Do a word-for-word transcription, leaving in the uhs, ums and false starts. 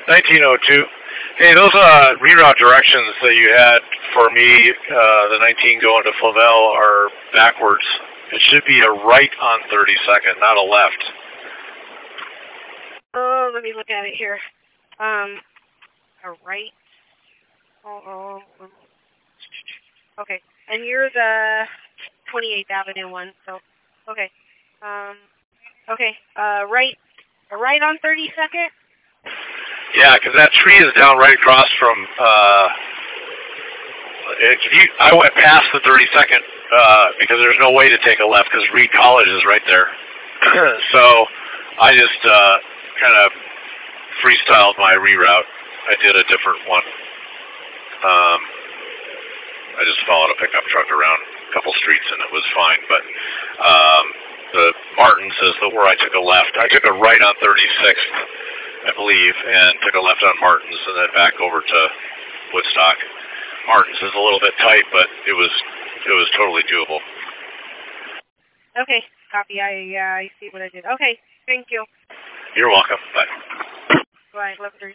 nineteen oh two. Hey, those uh, reroute directions that you had for me, uh, the nineteen going to Flamel, are backwards. It should be a right on thirty-second, not a left. Oh, let me look at it here. Um, a right. Oh, oh. Okay, and you're the twenty-eighth Avenue one, so, okay. Um, okay, uh, right, right on thirty-second? Yeah, because that tree is down right across from, uh, if you, I went past the thirty-second, uh, because there's no way to take a left, because Reed College is right there. So, I just, uh, kind of freestyled my reroute. I did a different one. Um, I just followed a pickup truck around a couple streets and it was fine, but, um, the Martins is the where I took a left. I took a right on thirty-sixth, I believe, and took a left on Martins and then back over to Woodstock. Martins is a little bit tight, but it was it was totally doable. Okay, copy. I uh, I see what I did. Okay, thank you. You're welcome. Bye. Bye. Love